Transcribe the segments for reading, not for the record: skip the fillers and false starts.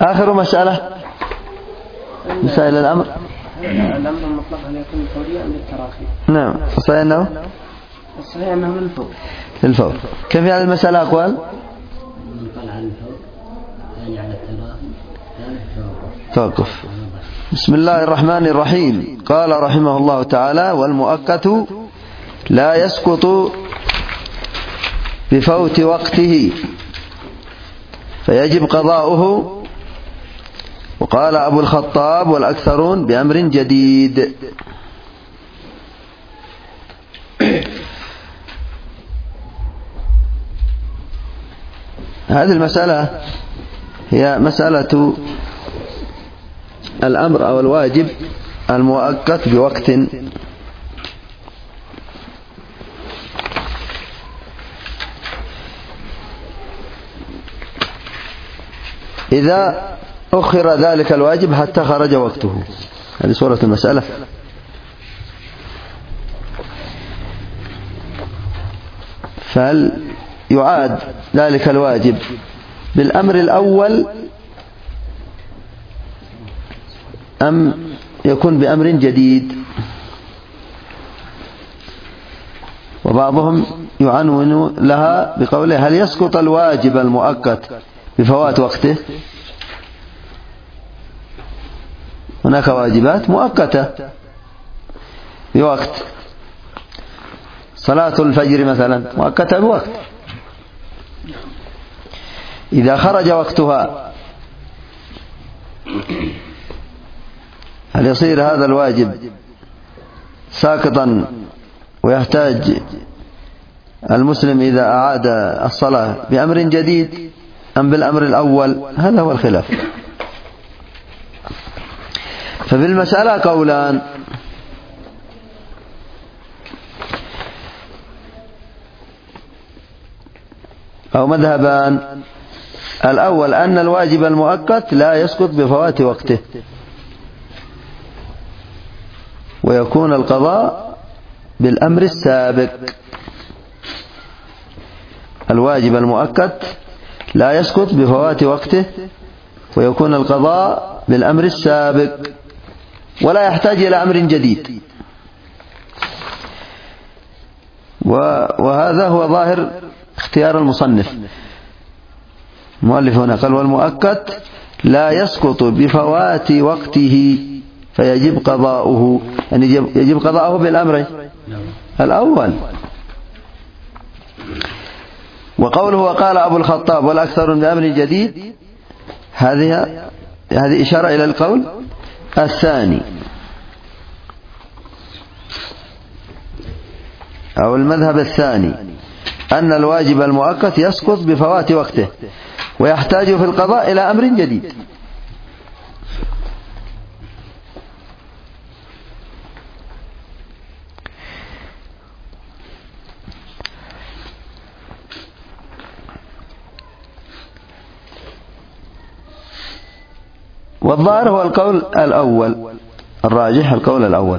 آخر مسألة مسائل الأمر. الأمر المطلق أن يكون فوريا أم للتراخي؟ نعم. صحيح أنه للفور. للفور. كيف يعني المسألة أقوال؟ من قال عن الفور يعني على التراخي توقف. بسم الله الرحمن الرحيم. قال رحمه الله تعالى: والمؤقت لا يسقط بفوت وقته فيجب قضاؤه. وقال أبو الخطاب والأكثرون بأمر جديد. هذه المسألة هي مسألة الأمر أو الواجب المؤقت بوقت. إذا أخر ذلك الواجب حتى خرج وقته. هذه صورة المسألة. فهل يعاد ذلك الواجب بالأمر الأول أم يكون بأمر جديد؟ وبعضهم يعنون لها بقوله: هل يسقط الواجب المؤقت بفوات وقته؟ هناك واجبات مؤقتة بوقت، صلاة الفجر مثلا مؤقتة بوقت، إذا خرج وقتها هل يصير هذا الواجب ساقطا ويحتاج المسلم إذا أعاد الصلاة بأمر جديد أم بالأمر الأول؟ هذا هو الخلاف. ففي المسألة قولان: أو مذهبان. الأول أن الواجب المؤقت لا يسقط بفوات وقته ويكون القضاء بالأمر السابق. الواجب المؤقت لا يسقط بفوات وقته ويكون القضاء بالأمر السابق ولا يحتاج إلى أمر جديد. وهذا هو ظاهر اختيار المصنف. المؤلف هنا قال: والمؤقت لا يسقط بفوات وقته فيجب قضاؤه، يعني يجب قضاؤه بالأمر الأول. وقوله وقال أبو الخطاب والأكثر بأمر جديد، هذه إشارة إلى القول الثاني أو المذهب الثاني، أن الواجب المؤقت يسقط بفوات وقته ويحتاج في القضاء إلى أمر جديد. والظاهر هو القول الأول، الراجح القول الأول.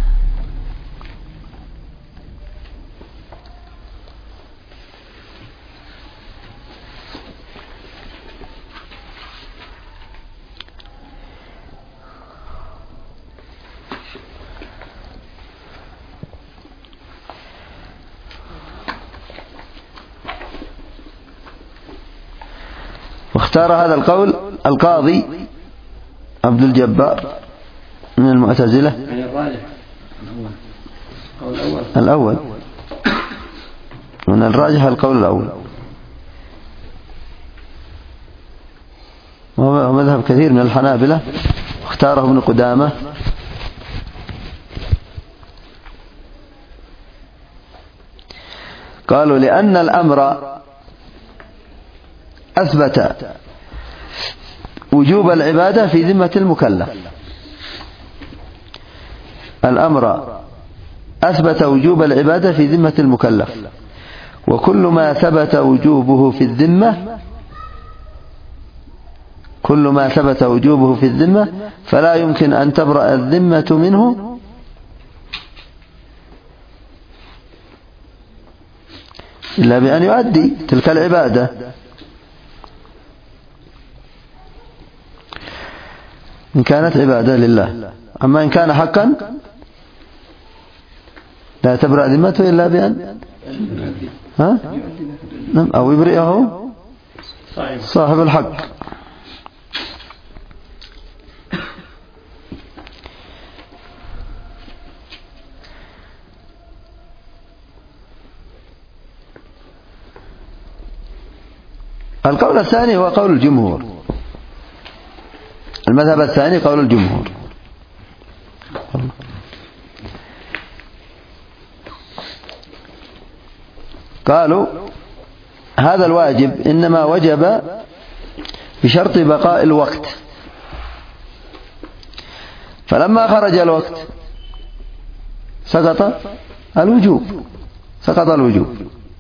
واختار هذا القول القاضي عبد الجبار من المعتزلة. يعني الراجح الأول من الراجح القول الأول، وهو مذهب كثير من الحنابلة، اختاره ابن قدامة. قالوا لأن الأمر أثبت وجوب العبادة في ذمة المكلف. الأمر أثبت وجوب العبادة في ذمة المكلف، وكل ما ثبت وجوبه في الذمة فلا يمكن أن تبرأ الذمة منه إلا بأن يؤدي تلك العبادة. إن كانت عبادة لله. أما إن كان حقا لا تبرأ ذمته إلا بأن أو يبرئه صاحب الحق. القول الثاني هو قول الجمهور. المذهب الثاني قول الجمهور. قالوا هذا الواجب إنما وجب بشرط بقاء الوقت، فلما خرج الوقت سقط الوجوب.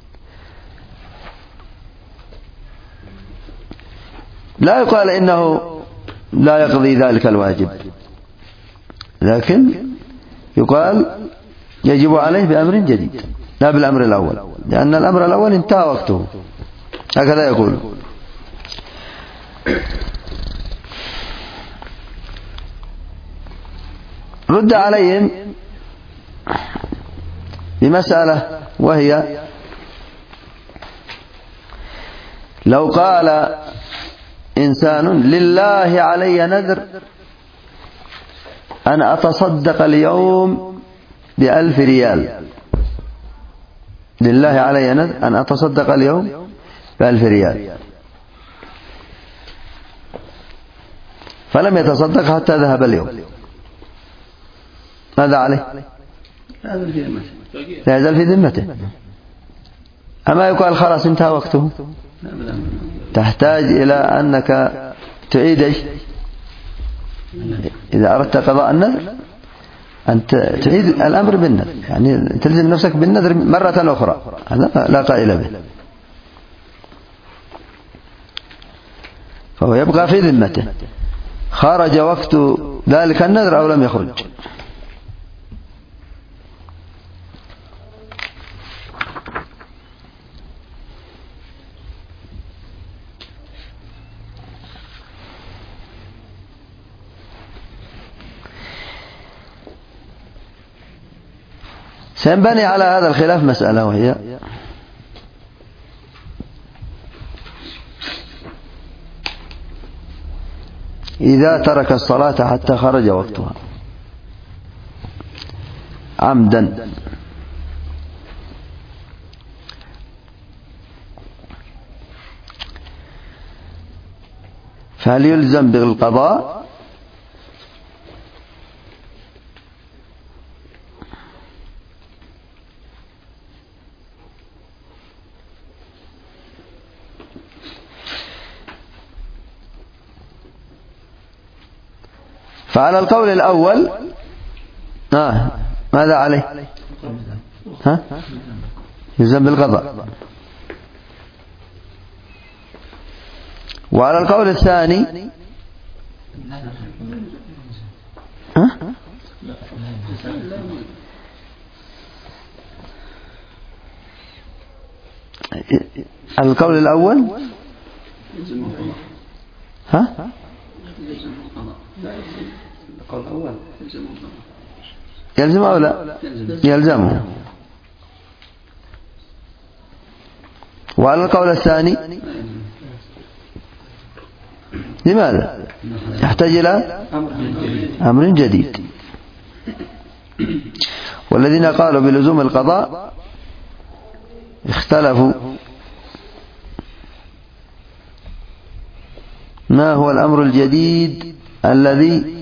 لا يقال إنه لا يقضي ذلك الواجب، لكن يقال يجب عليه بأمر جديد لا بالأمر الأول، لأن الأمر الأول انتهى وقته، هكذا يقول. رد عليهم بمسألة، وهي لو قال إنسان لله علي نذر أن أتصدق اليوم ب1,000 ريال، لله علي نذر أن أتصدق اليوم ب1,000 ريال، فلم يتصدق حتى ذهب اليوم، ماذا عليه؟ لا يزال في ذمته. أما يقال خلاص انتهى وقته؟ تحتاج إلى أنك تعيد إيش؟ إذا أردت قضاء النذر أن تعيد الأمر بالنذر، يعني تلزم نفسك بالنذر مرة أخرى، هذا لا قائل به، فهو يبقى في ذمته، خرج وقت ذلك النذر أو لم يخرج. سينبني على هذا الخلاف مسألة، وهي إذا ترك الصلاة حتى خرج وقتها عمدا، فهل يلزم بالقضاء فعلى القول الأول ماذا عليه؟ يلزم بالقضاء. وعلى القول الثاني القول الأول يلزم أو لا؟ يلزمه. وعلى القول الثاني لماذا؟ يحتاج إلى أمر جديد. والذين قالوا بلزوم القضاء اختلفوا ما هو الأمر الجديد الذي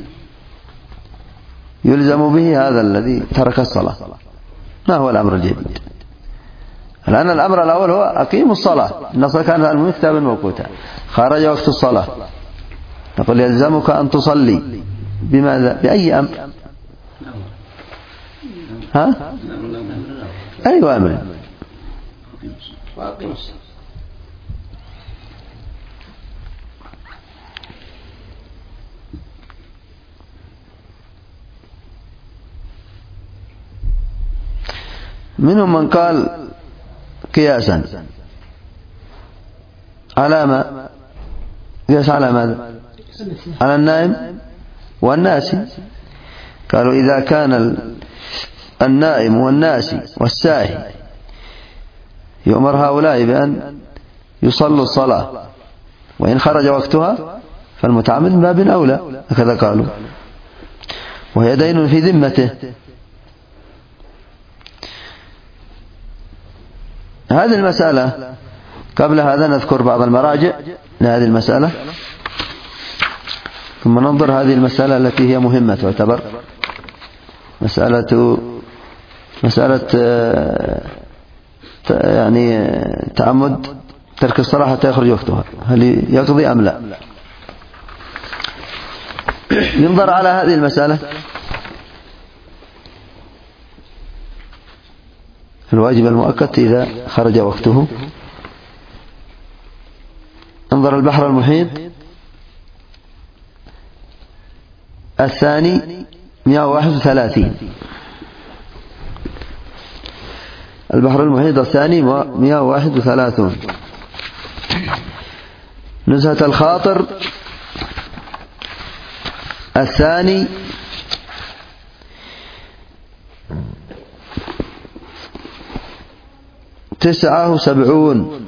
يلزم به هذا الذي ترك الصلاة، ما هو الأمر الجديد؟ لأن الأمر الأول هو أقيموا الصلاة، إن الصلاة كانت على المؤمنين كتابا موقوتا، خرج وقت الصلاة، نقول يلزمك أن تصلي بماذا؟ بأي أمر؟ أي أمر؟ منهم من قال قياسا على ما؟ قياس على ماذا؟ على النائم والناسي. قالوا إذا كان النائم والناسي والساهي يؤمر هؤلاء بأن يصلوا الصلاة، وإن خرج وقتها فالمتعمد من باب أولى، هكذا قالوا، وهي دين في ذمته. هذه المسألة قبل هذا نذكر بعض المراجع لهذه المسألة، ثم ننظر هذه المسألة التي هي مهمة تعتبر مسألة يعني تعمد ترك الصلاة حتى يخرج وقتها، هل يقضي أم لا؟ ينظر على هذه المسألة. الواجب المؤقت إذا خرج وقته. انظر البحر المحيط الثاني 131. البحر المحيط الثاني 131. نزهة الخاطر الثاني 79.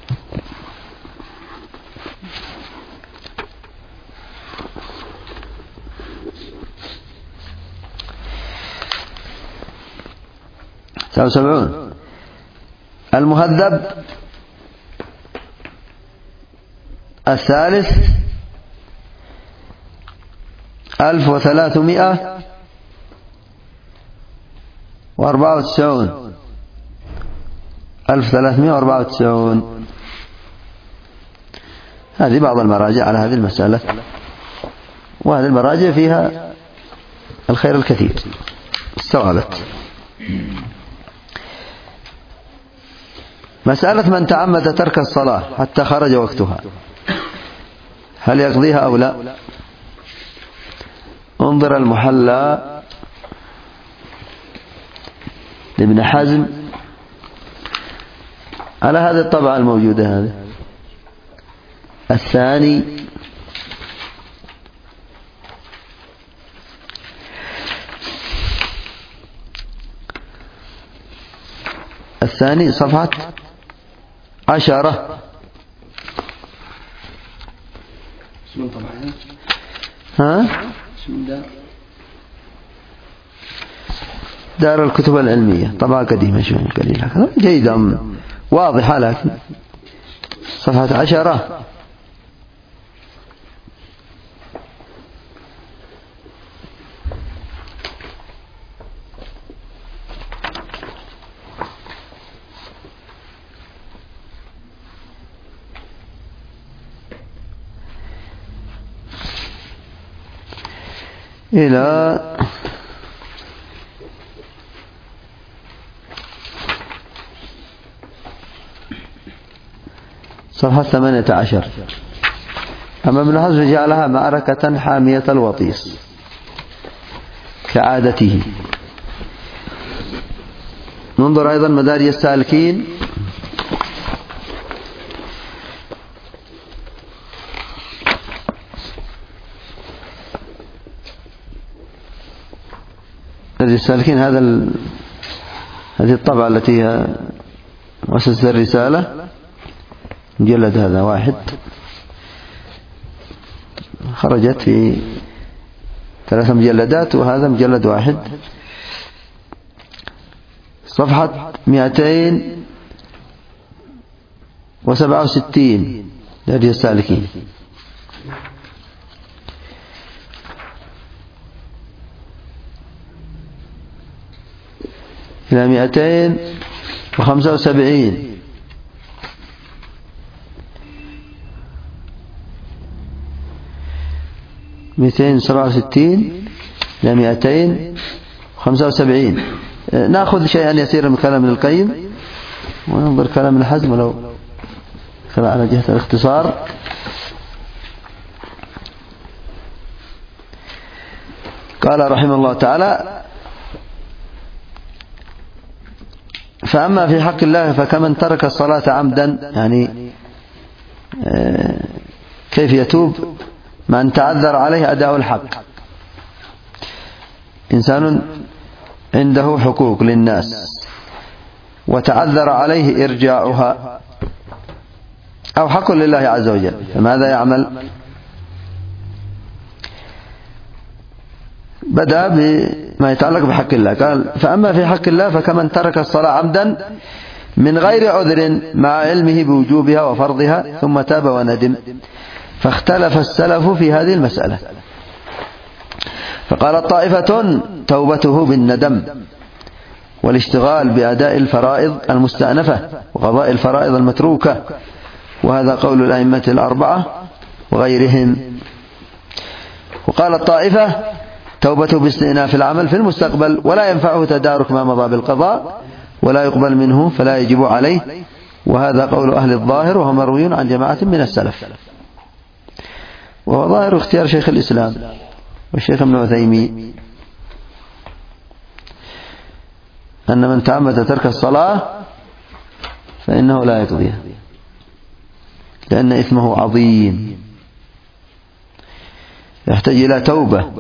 المهذب الثالث 1394. 1394. هذه بعض المراجع على هذه المسألة، وهذه المراجع فيها الخير الكثير استوعبت. مسألة من تعمد ترك الصلاة حتى خرج وقتها هل يقضيها أو لا؟ انظر المحلى لابن حزم على هذه الطبعة الموجودة، هذه الثاني صفحة 10. ها؟ دار الكتب العلمية، طبعة قديمة شوي قليلة جيدة واضحة، لكن صفحة 10. إلى صفحة 18. أما ابن حزم جعلها معركة حامية الوطيس كعادته. ننظر أيضا مدارج السالكين هذه الطبعة التي هي مؤسسة الرسالة، مجلد هذا واحد، خرجت في 3 مجلدات، وهذا مجلد واحد، صفحة 267 مدارج السالكين. إلى 275. مئتين 267 إلى 275. نأخذ شيئا يسيرا من كلام ابن القيم وننظر كلام ابن حزم ولو على جهة الاختصار. قال رحمه الله تعالى: فأما في حق الله فكمن ترك الصلاة عمدا، يعني كيف يتوب من تعذر عليه أداء الحق، إنسان عنده حقوق للناس وتعذر عليه إرجاعها أو حق لله عز وجل، فماذا يعمل؟ بدأ بما يتعلق بحق الله، قال فأما في حق الله فكمن ترك الصلاة عمدا من غير عذر مع علمه بوجوبها وفرضها ثم تاب وندم، فاختلف السلف في هذه المسألة، فقالت طائفة توبته بالندم والاشتغال بأداء الفرائض المستأنفة وقضاء الفرائض المتروكة، وهذا قول الأئمة الأربعة وغيرهم. وقالت طائفة توبته باستئناف العمل في المستقبل ولا ينفعه تدارك ما مضى بالقضاء ولا يقبل منه فلا يجب عليه، وهذا قول أهل الظاهر وهو مروي عن جماعة من السلف، وهو ظاهر اختيار شيخ الإسلام والشيخ ابن عثيمين أن من تعمد ترك الصلاة فإنه لا يقضيها لأن إثمه عظيم يحتاج إلى توبة.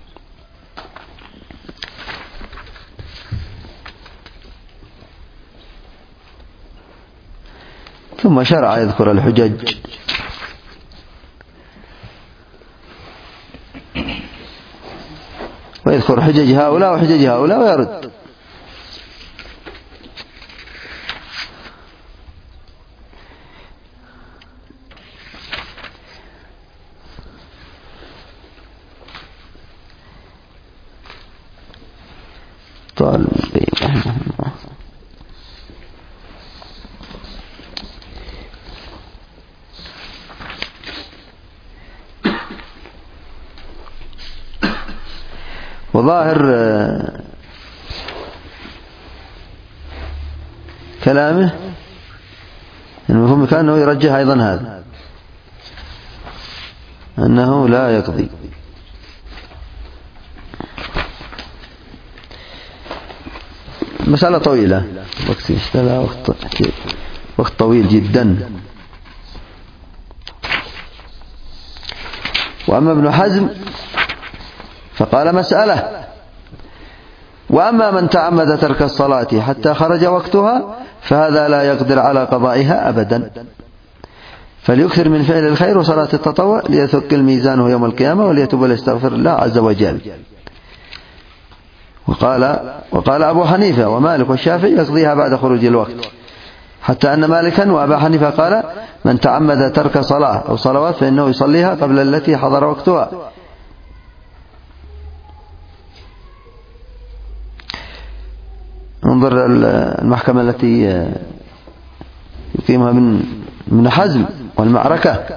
ثم شرع يذكر الحجج ويذكر حجج هؤلاء وحجج هؤلاء ويرد. وظاهر كلامه المفهوم كأنه يرجح أيضا هذا أنه لا يقضي. مسألة طويلة وقت طويل جدا. وأما ابن حزم فقال مسألة: وأما من تعمد ترك الصلاة حتى خرج وقتها فهذا لا يقدر على قضائها أبدا، فليكثر من فعل الخير وصلاة التطوع ليثقل ميزانه يوم القيامة وليتوب ويستغفر الله عز وجل. وقال أبو حنيفة ومالك والشافعي يقضيها بعد خروج الوقت، حتى أن مالكا وأبا حنيفة قال: من تعمد ترك صلاة أو صلوات فإنه يصليها قبل التي حضر وقتها. انظر المحكمة التي يقيمها من حزم والمعركة،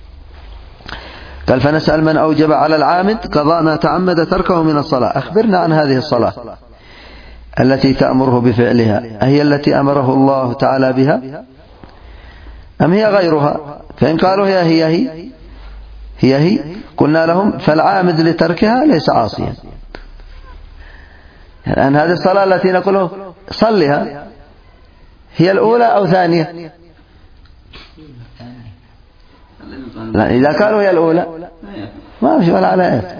قال: فنسأل من أوجب على العامد قضاء ما تعمد تركه من الصلاة، أخبرنا عن هذه الصلاة التي تأمره بفعلها، أهي التي أمره الله تعالى بها أم هي غيرها؟ فإن قالوا هي قلنا لهم: فالعامد لتركها ليس عاصيا. الآن هذه الصلاة التي نقوله صلها هي الأولى أو ثانية؟ لا، إذا قالوا هي الأولى ما في ولا على آية،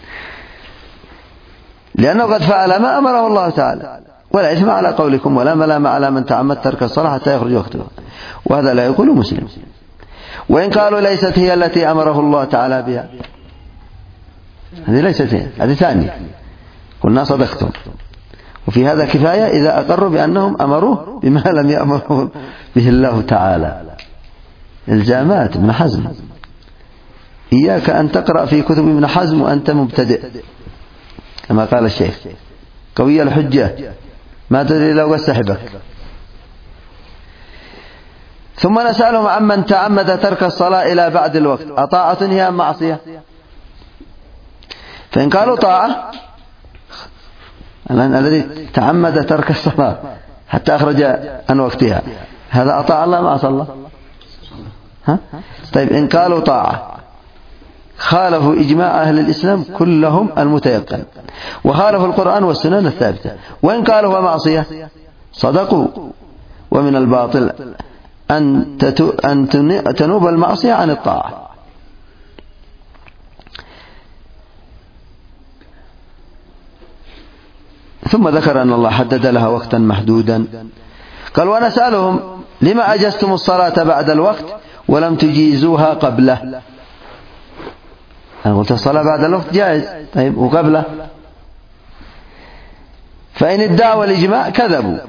لأنه قد فعل ما أمره الله تعالى، ولا إثم على قولكم ولا ملام على من تعمد ترك الصلاة حتى يخرج وقتها، وهذا لا يقول مسلم. وإن قالوا ليست هي التي أمره الله تعالى بها، هذه ليست هي، هذه ثانية، قلنا صدقتم. وفي هذا كفاية إذا أقروا بأنهم أمروه بما لم يأمره به الله تعالى. الزامات ابن حزم، إياك أن تقرأ في كتب ابن حزم وأنت مبتدئ، كما قال الشيخ: قوي الحجة ما تدري لو سحبك. ثم نسألهم عمن تعمد ترك الصلاة إلى بعد الوقت، أطاعة هي أم معصية؟ فإن قالوا طاعة، الذي تعمد ترك الصلاة حتى أخرج عن وقتها هذا أطاع الله ما عصى الله؟ طيب إن قالوا طاعة خالفوا إجماع أهل الإسلام كلهم المتيقن، وخالفوا القرآن والسنن الثابتة. وإن قالوا هو معصية صدقوا. ومن الباطل أن تنوب المعصية عن الطاعة. ثم ذكر أن الله حدد لها وقتا محدودا. قال ونسألهم لما أجزتم الصلاة بعد الوقت ولم تجيزوها قبله. أنا قلت الصلاة بعد الوقت جائز، طيب وقبله؟ فإن ادعوا الإجماع كذبوا.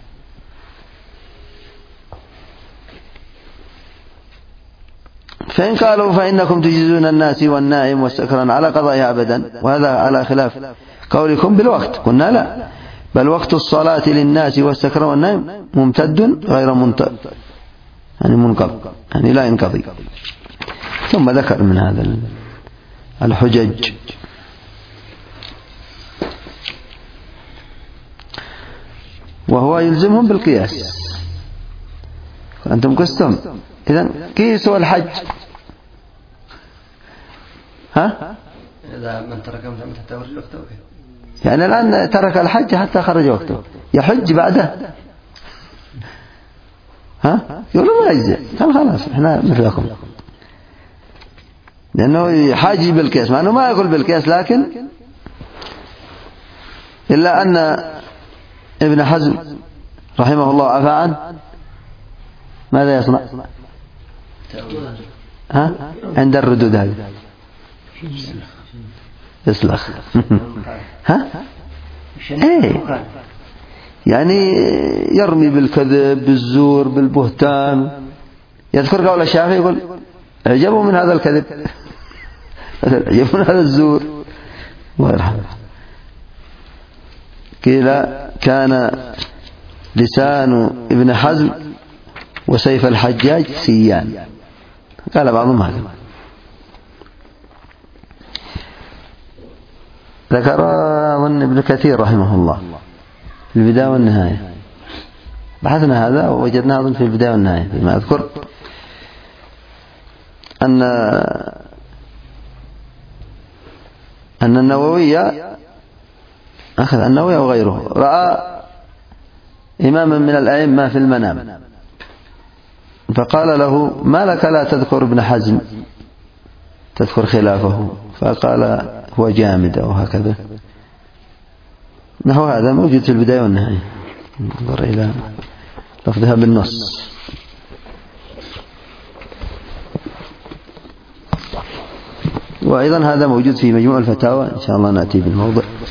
فإن قالوا فإنكم تجيزون الناس والنائم والسكران على قضائها أبدا، وهذا على خلاف قولكم بالوقت. قلنا لا، بل وقت الصلاة للناس والسكران والنائم ممتد غير يعني منقضي، يعني لا ينقضي. ثم ذكر من هذا الحجج. وهو يلزمهم بالقياس. أنتم قستم، إذن قيسوا الحج. ها؟ إذا من ترك متى حتى خرج وقته. يعني الآن ترك الحج حتى خرج وقته، يحج بعده. ها؟ يقولوا ما يجزي، قال خلاص إحنا مثلكم، لأنه يحاجي بالقياس، مع أنه ما يقول بالقياس، لكن إلا أن ابن حزم رحمه الله عفا عنه ماذا يصنع؟ ها؟ عند الردود هذه يسلخ. ها؟ ايه، يعني يرمي بالكذب، بالزور، بالبهتان. يذكر قول الشافعي يقول اعجبوا من هذا الكذب، اعجبوا من هذا الزور. الله يرحمه. قيل كان لسان ابن حزم وسيف الحجاج سيان، قال بعضهم هذا. ذكر ابن كثير رحمه الله في البداية والنهاية، بحثنا هذا ووجدنا أظن في البداية والنهاية فيما أذكر أن النووي أخذ النووي وغيره رأى إماما من الأئمة في المنام، فقال له ما لك لا تذكر ابن حزم، تذكر خلافه؟ فقال هو جامد أو هكذا نحو هذا، موجود في البداية والنهاية، انظر إلى لفظها بالنص. وأيضا هذا موجود في مجموع الفتاوى، إن شاء الله نأتي بالموضع.